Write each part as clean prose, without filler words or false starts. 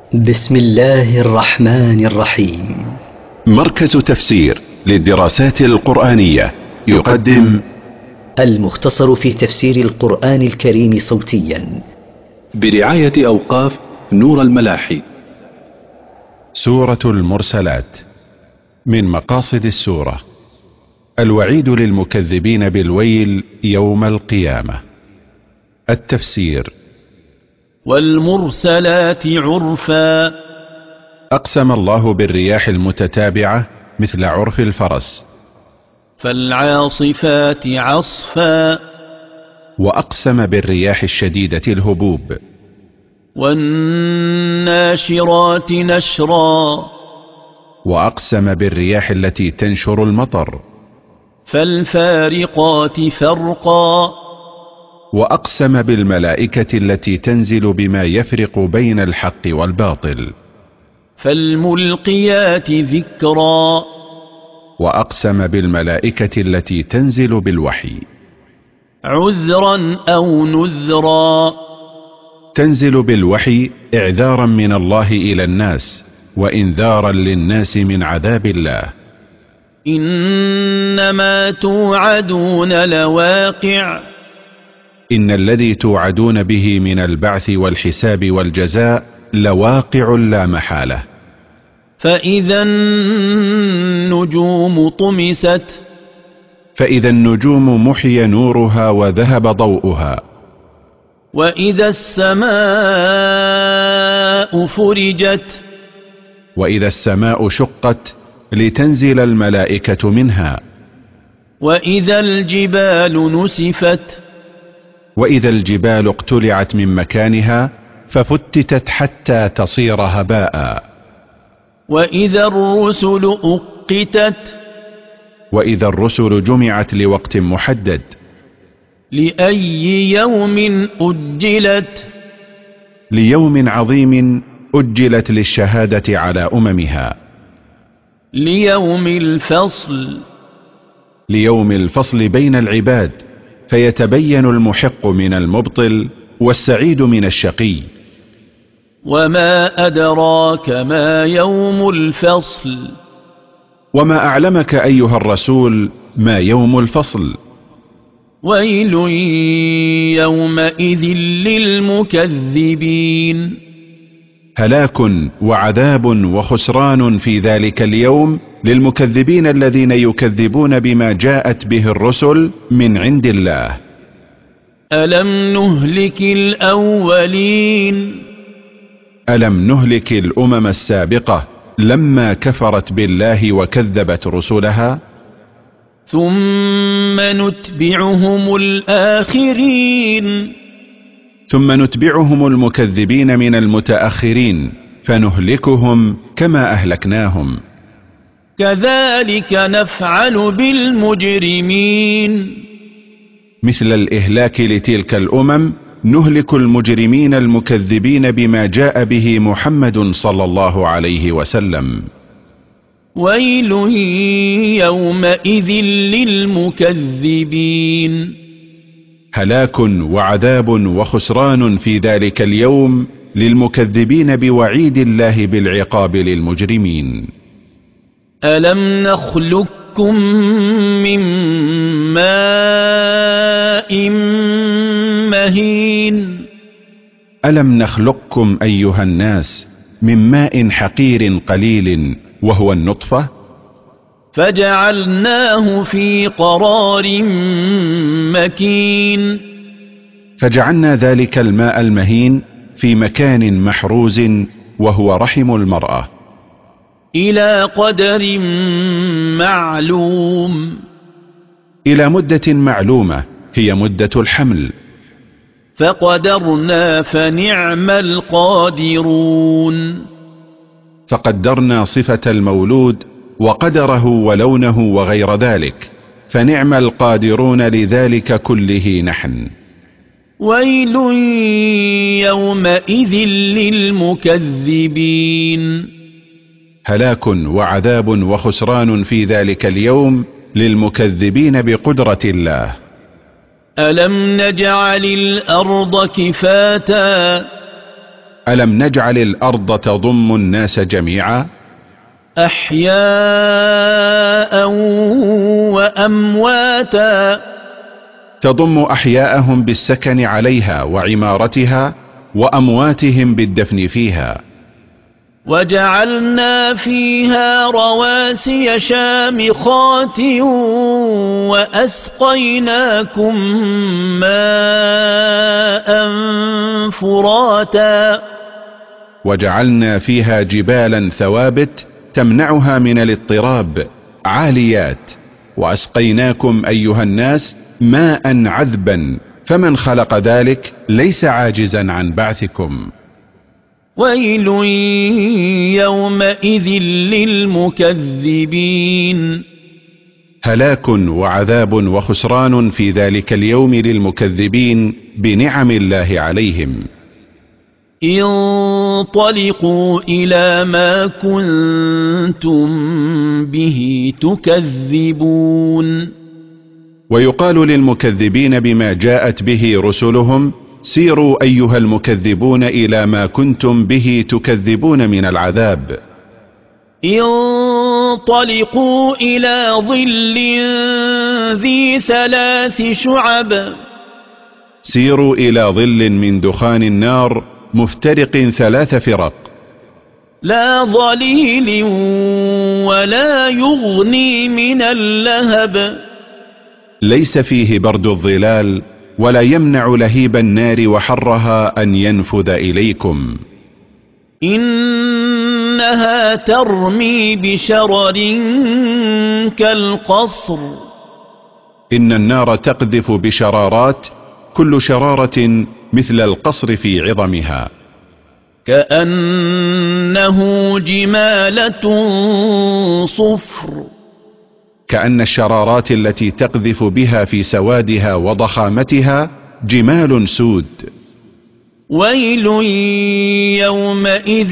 بسم الله الرحمن الرحيم. مركز تفسير للدراسات القرآنية يقدم المختصر في تفسير القرآن الكريم صوتيا برعاية أوقاف نور الملاحي. سورة المرسلات. من مقاصد السورة الوعيد للمكذبين بالويل يوم القيامة. التفسير: والمرسلات عرفا، أقسم الله بالرياح المتتابعة مثل عرف الفرس. فالعاصفات عصفا، وأقسم بالرياح الشديدة الهبوب. والناشرات نشرا، وأقسم بالرياح التي تنشر المطر. فالفارقات فرقا، وأقسم بالملائكة التي تنزل بما يفرق بين الحق والباطل. فالملقيات ذكرا، وأقسم بالملائكة التي تنزل بالوحي. عذرا أو نذرا، تنزل بالوحي إعذارا من الله إلى الناس وإنذارا للناس من عذاب الله. إنما توعدون لواقع، إن الذي توعدون به من البعث والحساب والجزاء لواقع لا محالة. فإذا النجوم طمست، فإذا النجوم محي نورها وذهب ضوءها. وإذا السماء فرجت، وإذا السماء شقت لتنزل الملائكة منها. وإذا الجبال نسفت، وإذا الجبال اقتلعت من مكانها ففتتت حتى تصير هباء. وإذا الرسل أقتت، وإذا الرسل جمعت لوقت محدد. لأي يوم أجلت، ليوم عظيم أجلت للشهادة على أممها. ليوم الفصل، ليوم الفصل بين العباد فيتبين المحق من المبطل والسعيد من الشقي. وما أدراك ما يوم الفصل، وما أعلمك أيها الرسول ما يوم الفصل. ويل يومئذ للمكذبين، هلاك وعذاب وخسران في ذلك اليوم للمكذبين الذين يكذبون بما جاءت به الرسل من عند الله. ألم نهلك الأولين، ألم نهلك الأمم السابقة لما كفرت بالله وكذبت رسلها؟ ثم نتبعهم الآخرين، ثم نتبعهم المكذبين من المتأخرين فنهلكهم كما أهلكناهم. كذلك نفعل بالمجرمين، مثل الإهلاك لتلك الأمم نهلك المجرمين المكذبين بما جاء به محمد صلى الله عليه وسلم. ويل يومئذ للمكذبين، هلاك وعذاب وخسران في ذلك اليوم للمكذبين بوعيد الله بالعقاب للمجرمين. ألم نخلقكم من ماء مهين، ألم نخلقكم أيها الناس من ماء حقير قليل وهو النطفة؟ فجعلناه في قرار مكين، فجعلنا ذلك الماء المهين في مكان محروز وهو رحم المرأة. إلى قدر معلوم، إلى مدة معلومة هي مدة الحمل. فقدرنا فنعم القادرون، فقدرنا صفة المولود وقدره ولونه وغير ذلك فنعم القادرون لذلك كله نحن. ويل يومئذ للمكذبين، هلاك وعذاب وخسران في ذلك اليوم للمكذبين بقدرة الله. ألم نجعل الأرض كفاتا، ألم نجعل الأرض تضم الناس جميعا؟ أحياء وأمواتا. تضم أحياءهم بالسكن عليها وعمارتها، وأمواتهم بالدفن فيها. وجعلنا فيها رواسي شامخات وأسقيناكم ماء فراتا. وجعلنا فيها جبالا ثوابت تمنعها من الاضطراب عاليات، وأسقيناكم أيها الناس ماء عذبا، فمن خلق ذلك ليس عاجزا عن بعثكم. ويل يومئذ للمكذبين. هلاك وعذاب وخسران في ذلك اليوم للمكذبين بنعم الله عليهم. انطلقوا إلى ما كنتم به تكذبون. ويقال للمكذبين بما جاءت به رسلهم: سيروا أيها المكذبون إلى ما كنتم به تكذبون من العذاب. انطلقوا إلى ظل ذي 3 شعب. سيروا إلى ظل من دخان النار مفترق 3 فرق، لا ظليل ولا يغني من اللهب. ليس فيه برد الظلال ولا يمنع لهيب النار وحرها أن ينفذ إليكم. إنها ترمي بشرر كالقصر. إن النار تقذف بشرارات، كل شرارة مثل القصر في عظمها. كأنه جمالة صفر. كأن الشرارات التي تقذف بها في سوادها وضخامتها جمال سود. ويل يومئذ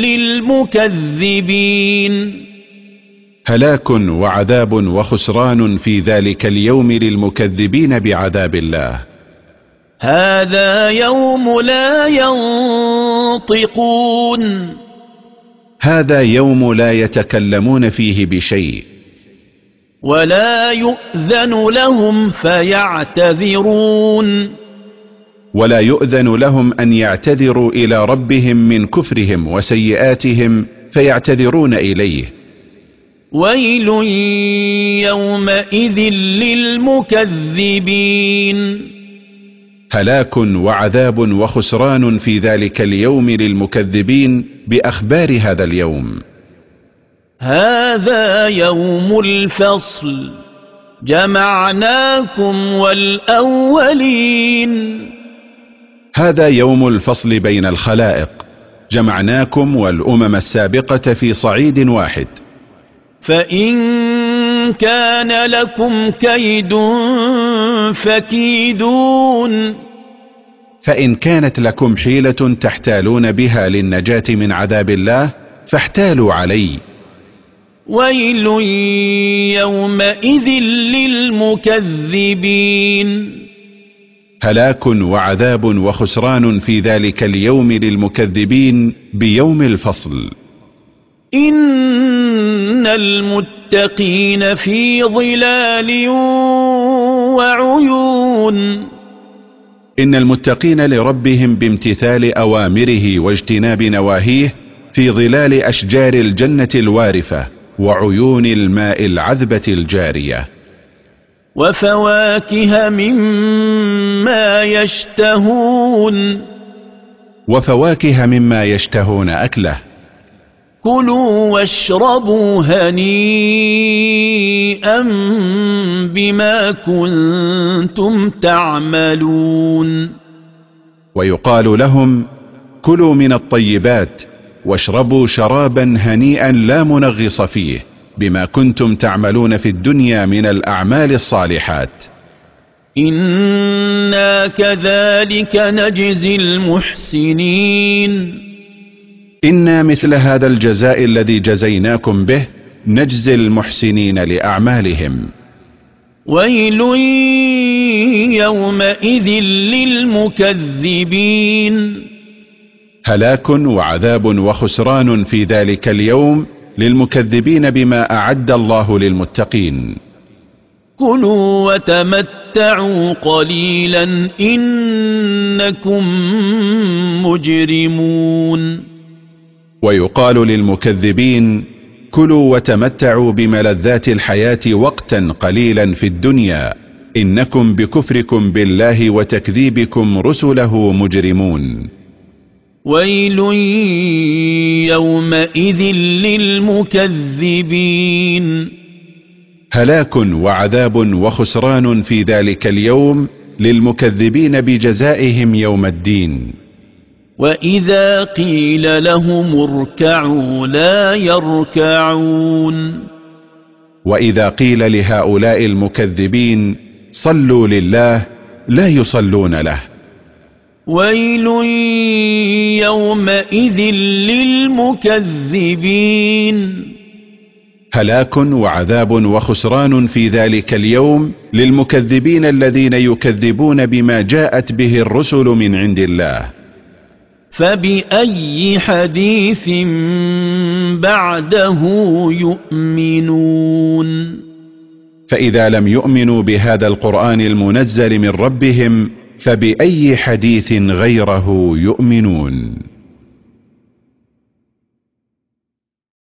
للمكذبين. هلاك وعذاب وخسران في ذلك اليوم للمكذبين بعذاب الله. هذا يوم لا ينطقون. هذا يوم لا يتكلمون فيه بشيء. ولا يؤذن لهم فيعتذرون. ولا يؤذن لهم أن يعتذروا إلى ربهم من كفرهم وسيئاتهم فيعتذرون إليه. ويل يومئذ للمكذبين. هلاك وعذاب وخسران في ذلك اليوم للمكذبين بأخبار هذا اليوم. هذا يوم الفصل جمعناكم والأولين. هذا يوم الفصل بين الخلائق، جمعناكم والأمم السابقة في صعيد واحد. فإن كان لكم كيد فكيدون. فإن كانت لكم حيلة تحتالون بها للنجاة من عذاب الله فاحتالوا علي. ويل يومئذ للمكذبين. هلاك وعذاب وخسران في ذلك اليوم للمكذبين بيوم الفصل. إن المتقين في ظلال وعيون. إن المتقين لربهم بامتثال أوامره واجتناب نواهيه في ظلال أشجار الجنة الوارفة وعيون الماء العذبة الجارية. وفواكه مما يشتهون. وفواكه مما يشتهون أكله. كلوا واشربوا هنيئا بما كنتم تعملون. ويقال لهم: كلوا من الطيبات واشربوا شرابا هنيئا لا منغص فيه بما كنتم تعملون في الدنيا من الأعمال الصالحات. إنا كذلك نجزي المحسنين. إنا مثل هذا الجزاء الذي جزيناكم به نجزي المحسنين لأعمالهم. ويل يومئذ للمكذبين. هلاك وعذاب وخسران في ذلك اليوم للمكذبين بما أعد الله للمتقين. كلوا وتمتعوا قليلا إنكم مجرمون. ويقال للمكذبين كلوا وتمتعوا بملذات الحياة وقتا قليلا في الدنيا إنكم بكفركم بالله وتكذيبكم رسله مجرمون. ويل يومئذ للمكذبين. هلاك وعذاب وخسران في ذلك اليوم للمكذبين بجزائهم يوم الدين. وإذا قيل لهم اركعوا لا يركعون. وإذا قيل لهؤلاء المكذبين صلوا لله لا يصلون له. ويل يومئذ للمكذبين. هلاك وعذاب وخسران في ذلك اليوم للمكذبين الذين يكذبون بما جاءت به الرسل من عند الله. فبأي حديث بعده يؤمنون. فإذا لم يؤمنوا بهذا القرآن المنزل من ربهم فبأي حديث غيره يؤمنون.